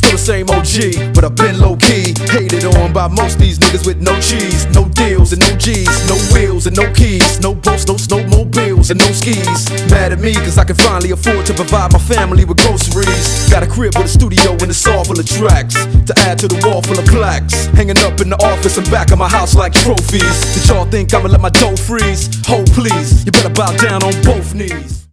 Still the same OG, but I've been low-key. Hated on by most these niggas with no cheese. No deals and no G's, no wheels and no keys. No boats, no snowmobiles and no skis. Mad at me cause I can finally afford to provide my family with groceries. Got a crib with a studio and a saw full of tracks to add to the wall full of plaques. Hanging up in the office and back of my house like trophies. Did y'all think I'ma let my dough freeze? Ho please, you better bow down on both knees.